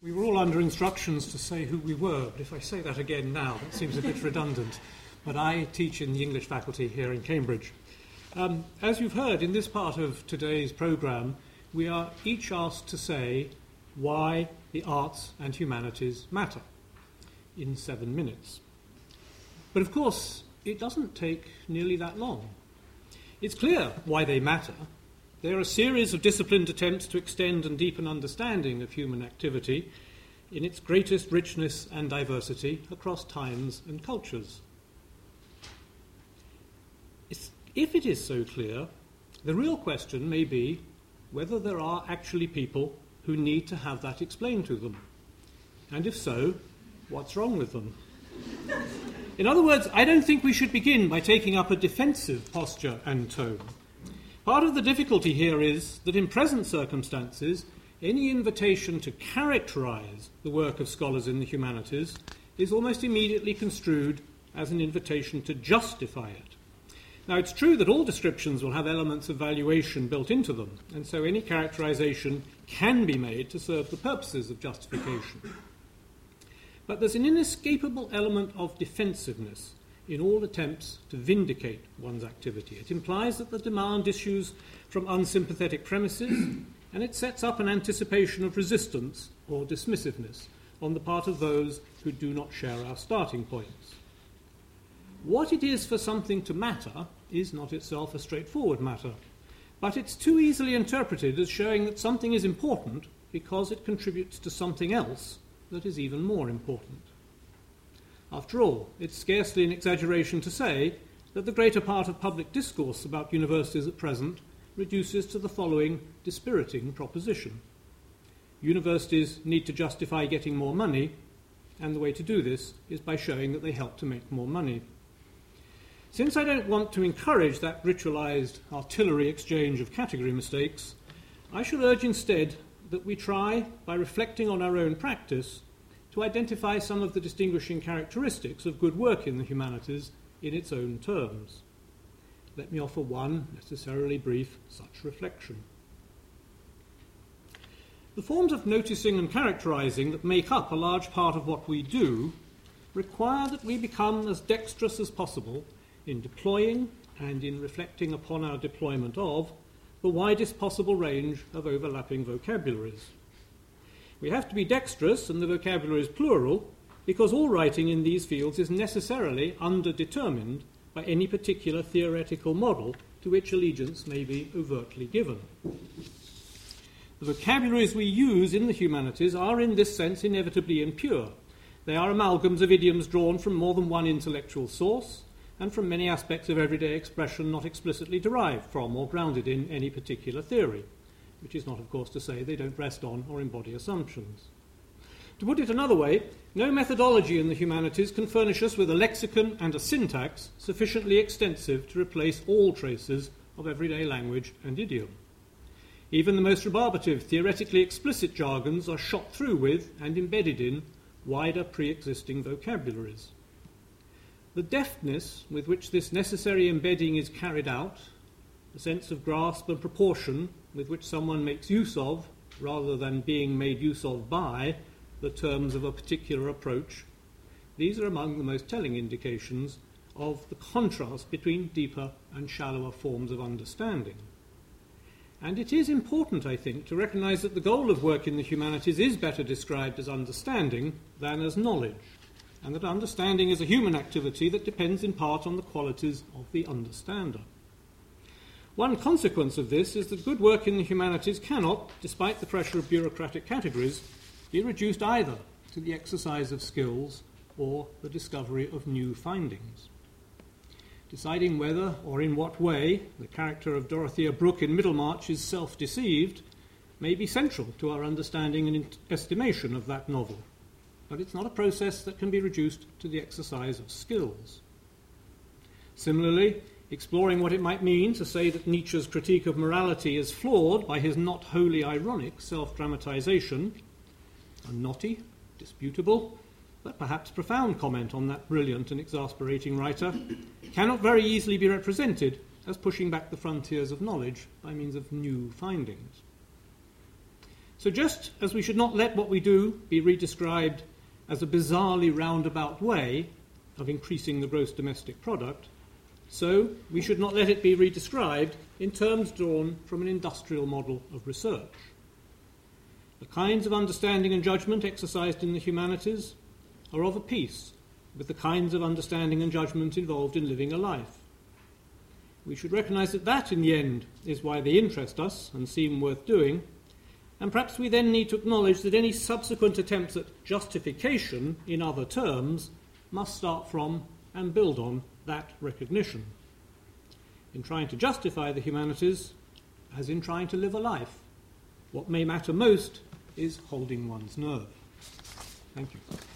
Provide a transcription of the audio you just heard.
We were all under instructions to say who we were, but if I say that again now, that seems a bit redundant. But I teach in the English faculty here in Cambridge. As you've heard, in this part of today's programme, we are each asked to say why the arts and humanities matter in 7 minutes. But of course, it doesn't take nearly that long. It's clear why they matter. They're a series of disciplined attempts to extend and deepen understanding of human activity in its greatest richness and diversity across times and cultures. If it is so clear, the real question may be whether there are actually people who need to have that explained to them. And if so, what's wrong with them? In other words, I don't think we should begin by taking up a defensive posture and tone. Part of the difficulty here is that in present circumstances, any invitation to characterise the work of scholars in the humanities is almost immediately construed as an invitation to justify it. Now, it's true that all descriptions will have elements of valuation built into them, and so any characterisation can be made to serve the purposes of justification. But there's an inescapable element of defensiveness in all attempts to vindicate one's activity. It implies that the demand issues from unsympathetic premises, and it sets up an anticipation of resistance or dismissiveness on the part of those who do not share our starting points. What it is for something to matter is not itself a straightforward matter, but it's too easily interpreted as showing that something is important because it contributes to something else that is even more important. After all, it's scarcely an exaggeration to say that the greater part of public discourse about universities at present reduces to the following dispiriting proposition. Universities need to justify getting more money, and the way to do this is by showing that they help to make more money. Since I don't want to encourage that ritualised artillery exchange of category mistakes, I shall urge instead that we try, by reflecting on our own practice, to identify some of the distinguishing characteristics of good work in the humanities in its own terms. Let me offer one necessarily brief such reflection. The forms of noticing and characterising that make up a large part of what we do require that we become as dexterous as possible in deploying and in reflecting upon our deployment of the widest possible range of overlapping vocabularies. We have to be dexterous, and the vocabulary is plural, because all writing in these fields is necessarily underdetermined by any particular theoretical model to which allegiance may be overtly given. The vocabularies we use in the humanities are in this sense inevitably impure. They are amalgams of idioms drawn from more than one intellectual source and from many aspects of everyday expression not explicitly derived from or grounded in any particular theory, which is not, of course, to say they don't rest on or embody assumptions. To put it another way, no methodology in the humanities can furnish us with a lexicon and a syntax sufficiently extensive to replace all traces of everyday language and idiom. Even the most rebarbative, theoretically explicit jargons are shot through with and embedded in wider pre-existing vocabularies. The deftness with which this necessary embedding is carried out, the sense of grasp and proportion with which someone makes use of, rather than being made use of by, the terms of a particular approach, these are among the most telling indications of the contrast between deeper and shallower forms of understanding. And it is important, I think, to recognise that the goal of work in the humanities is better described as understanding than as knowledge, and that understanding is a human activity that depends in part on the qualities of the understander. One consequence of this is that good work in the humanities cannot, despite the pressure of bureaucratic categories, be reduced either to the exercise of skills or the discovery of new findings. Deciding whether or in what way the character of Dorothea Brooke in Middlemarch is self-deceived may be central to our understanding and estimation of that novel, but it's not a process that can be reduced to the exercise of skills. Similarly, exploring what it might mean to say that Nietzsche's critique of morality is flawed by his not wholly ironic self-dramatization, a knotty, disputable, but perhaps profound comment on that brilliant and exasperating writer, cannot very easily be represented as pushing back the frontiers of knowledge by means of new findings. So just as we should not let what we do be redescribed as a bizarrely roundabout way of increasing the gross domestic product, so we should not let it be redescribed in terms drawn from an industrial model of research. The kinds of understanding and judgment exercised in the humanities are of a piece with the kinds of understanding and judgment involved in living a life. We should recognise that that, in the end, is why they interest us and seem worth doing, and perhaps we then need to acknowledge that any subsequent attempts at justification in other terms must start from and build on that recognition. In trying to justify the humanities, as in trying to live a life, what may matter most is holding one's nerve. Thank you.